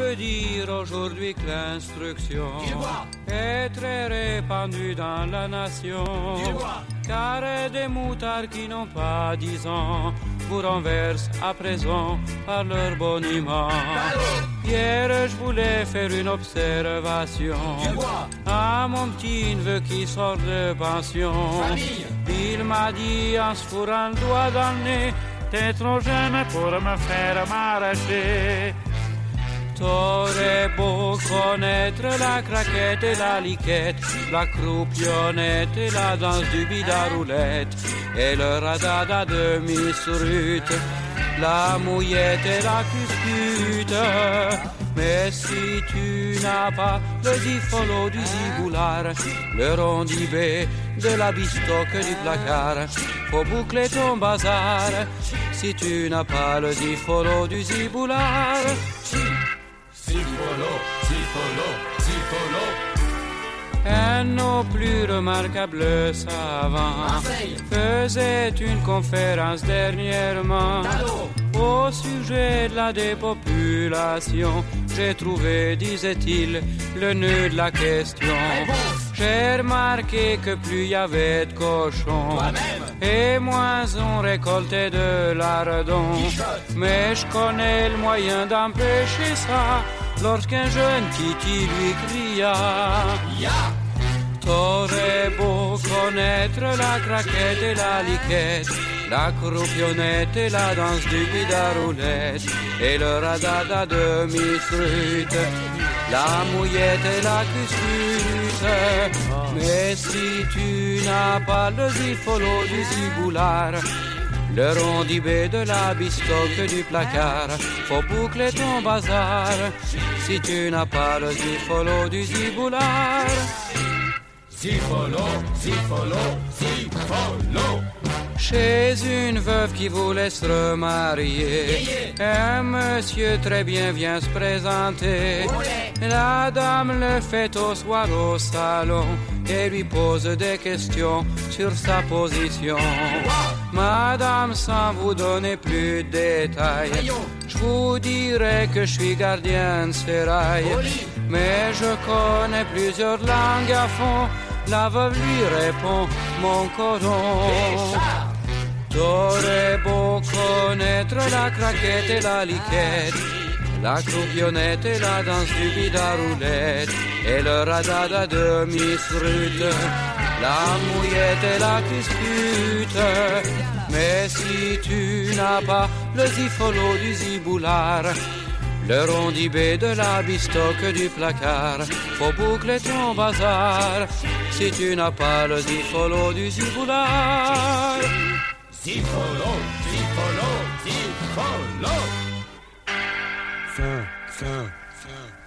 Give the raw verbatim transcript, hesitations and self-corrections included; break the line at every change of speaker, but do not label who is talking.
peut dire aujourd'hui que l'instruction est très répandue dans la nation. Car des moutards qui n'ont pas dix ans vous renversent à présent par leur boniment. Hier je voulais faire une observation à mon petit neveu qui sort de pension. Il m'a dit en se fourrant le doigt dans le nez: t'es trop jeune pour me faire m'arracher. T'aurais beau connaître la craquette et la liquette, la croupionnette et la danse du bide-à-roulette, et le radada de Miss Ruth, la mouillette et la cuscute. Mais si tu n'as pas le zifolo du ziboulard, le rondibé de la bistoque du placard, faut boucler ton bazar. Si tu n'as pas le zifolo du ziboulard,
Zifolo, zifolo, zifolo.
Un nos plus remarquables savants faisait une conférence dernièrement au sujet de la dépopulation. J'ai trouvé, disait-il, le nœud de la question. J'ai remarqué que plus il y avait de cochons et moins on récoltait de lardons. Mais je connais le moyen d'empêcher ça lorsqu'un jeune titi lui cria: t'aurais beau connaître la craquette et la liquette, la croupionnette et la danse du bide-à-roulette, et le radada de Miss Ruth, la mouillette et la cuscute. Mais si tu n'as pas le zifolo du ziboulard, le rondibé de la bistoque du placard, faut boucler ton bazar. Si tu n'as pas le zifolo du ziboulard,
Zifolo, zifolo, zifolo.
Chez une veuve qui voulait se remarier, un monsieur très bien vient se présenter. La dame le fait au soir au salon et lui pose des questions sur sa position. Madame, sans vous donner plus de détails, je vous dirais que je suis gardien de sérail, mais je connais plusieurs langues à fond. La veuve lui répond: mon cordon. T'aurais beau connaître la craquette et la liquette, la croupionnette et la danse du bide-à-roulette, et le radada de Miss Ruth, la mouillette et la cuscute. Mais si tu n'as pas le zifolo du ziboulard, le rondibé de la bistoque du placard, faut boucler ton bazar. Si tu n'as pas le zifolo du ziboulard,
Zifolo, zifolo, zifolo.
Fin, fin, fin.